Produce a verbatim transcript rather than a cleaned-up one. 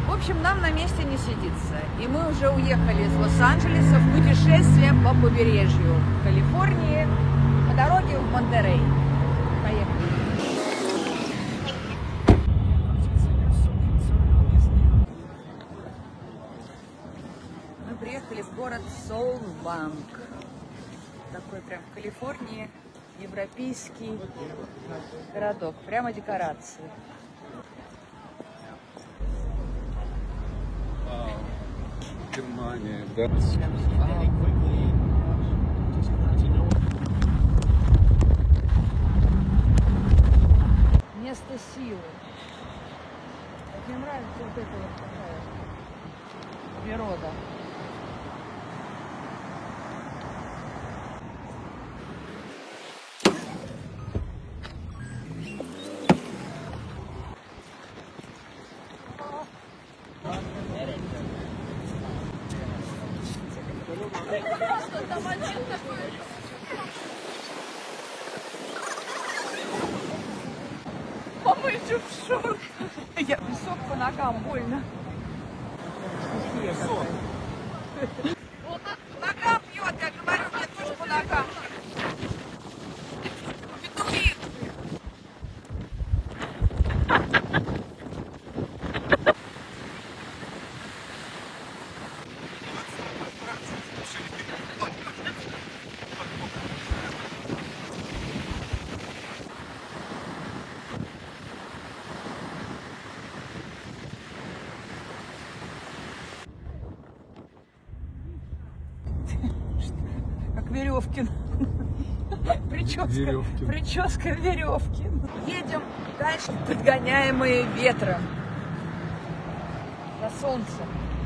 В общем, нам на месте не сидится. И мы уже уехали из Лос-Анджелеса в путешествие по побережью Калифорнии по дороге в Монтерей. Поехали. Мы приехали в город Солванг. Такой прям в Калифорнии. Европейский городок. Прямо декорации. Германия, да. Место силы. Вот мне нравится вот эта вот такая природа. Что там один такой? А мы еще в шоке. Я песок по ногам, больно. Вот по ногам бьет, я говорю, мне тоже по ногам. Петухи. Как Веревкин. Прическа, Веревкин. прическа Веревкин. Едем дальше, подгоняемые ветром. На солнце.